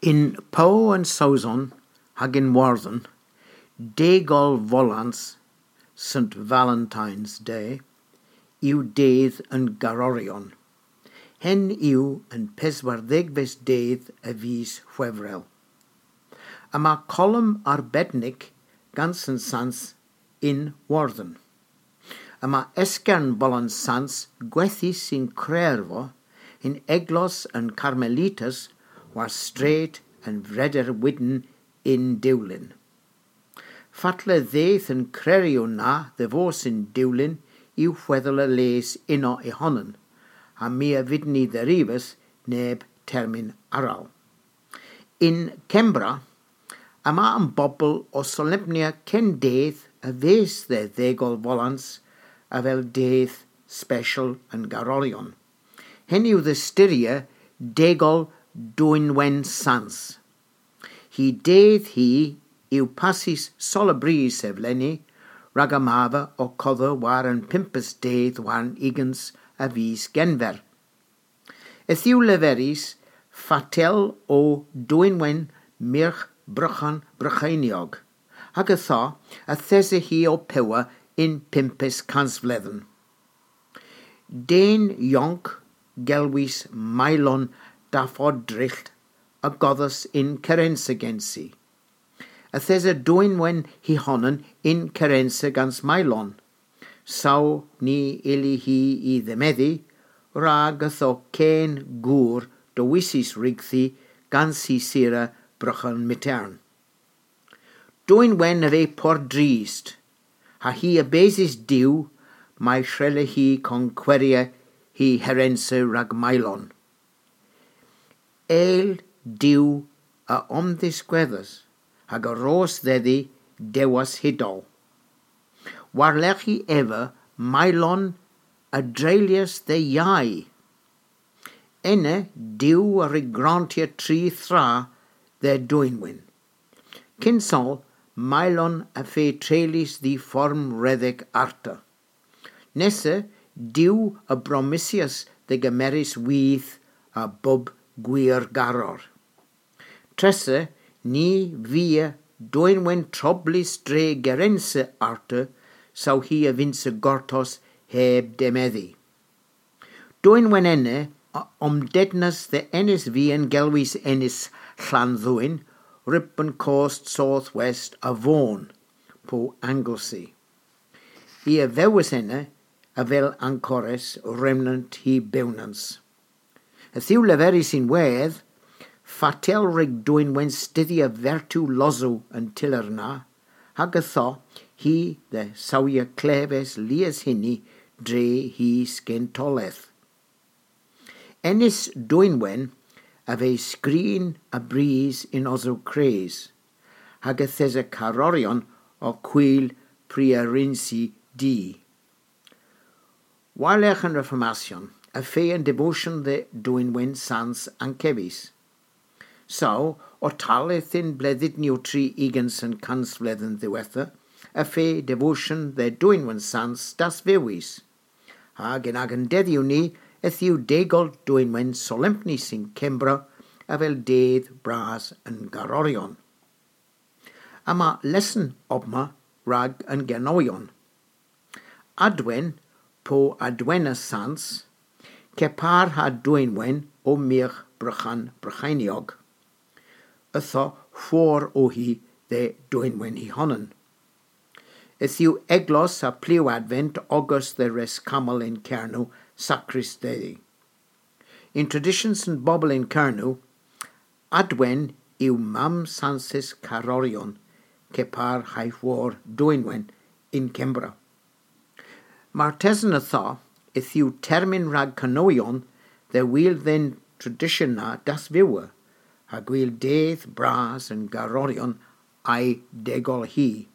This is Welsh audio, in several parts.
In Pau and Sauzon, hag in Warden, degol volans, St. Valentine's Day, yw dydd yn Garorion. Hen yw yn 40 dydd y fis Chwefrel. A mae colwm arbednig gan St. Sans in Warden. A mae esgern bolan sans gwethi sy'n crerfo in eglos yn Carmelitas war straight yn freder wydden in Diwlin. Fatle ddeith yn crerio na ddefo sy'n Diwlin yw chweddol y les uno i honon, a mi a fydden i dderifus neb termyn aral. In Cembra, yma yn bobl o solemnia cen dedd a fes dde ddegol volans a fel dedd special yn Garorion. Hen yw ddystyria degol Dwynwen sans. Hi dedd hi yw pasis solabris eflenni, rag amava o coddo war yn 5 dedd warn igans a fis genfer. Eth yw leferis fatel o Dwynwen mirch brychan brychainiog, ag ytho a these hi o pewa in 5 cansfledden. Den ionc gelwys mailon daffodricht a goddus in Cerensa gensi. A thesa Dwynwen hi honon in Cerensa gans mailon. Saw ni ili hi I ddemeddi, rag ytho cen gŵr do wisis rigthi gans hi sira brychan mitern. Dwynwen a fe por drist, ha hi a besis diw, mae shrele hi conqueria hi herensa rag mailon. Eil diw a omddisgweddus, hag a ros ddeddi dewas hidol. Warlech hi efa mailon a dreilius de iau. Enne diw a rigrantia tri thra de Dwynwen. Cynsol mailon a fe trelis di form redeg arta. Nesa diw a bromisius de gameris wyth a bub gwir garor. Tresa ni via Dwynwen troblis dre gerense arta saw hi a vinse gortos heb demeddi. Dwynwen enne omdednas de ennis vi en gelwys ennis Llanddwyn, Ripon Coast Southwest a Vaughan, po Anglesey. I a fewis enne a fel ancores remnant hi bewnans. A thiw leferi sy'n wedd, fatel rig Dwynwen styddi a vertu lozo yn tiler na, hag ytho hi de sawia clefes lias hynny dre hi sgentoleth. Ennis Dwynwen a fe sgrin a bris in oso cres, hag a thesa carorion o cwyl priarinsi di. Warlech yn Reformation, a fe yn devotion de Dwynwen sans ancevis. So, o taleth in bleddyd niw 3 igans yn cansfledden ddiwetha, a fe devotion de Dwynwen sans das fewis. Hag yn deddiw ni, yw degol Dwynwen solempni sy'n Cembra a fel dedd bras yn Garorion. A mae lesson obma rag yn Genoion. Adwen po adwena sans, cepar ha Dwynwen o mich brychan brychainiog. Ytho ffwr o hi de Dwynwen hi honon. Yw eglos a pliw advent August de res camel in Cernu sacris Dei. In traditions and bobble in Cernu, adwen yw mam sansis carorion cepar haifwr Dwynwen in Cembra. Mae'r tesyn ytho yw termyn rag canoion de wyl then tradition na das fywa, a gwyl dedd bras yn Garorion a'i degol hi.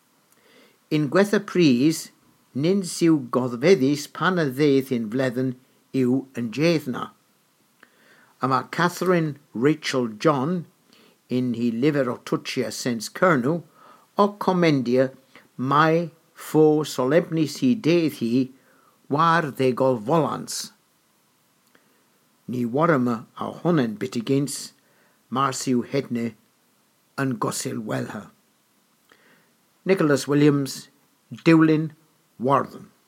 In gwetha pris, nyn syw goddfeddus pan a ddeith in fledden yw yn jeithna. A mae Catherine Rachel John, in hi lyfr o Tuccia sens Cernu, o comendia mai fo solemnis hi deith hi war ddegol volans. Ni warama a honen bitigins, Marsiw Hedne yn Gosil Welha. Nicholas Williams, Dewlin, Warden.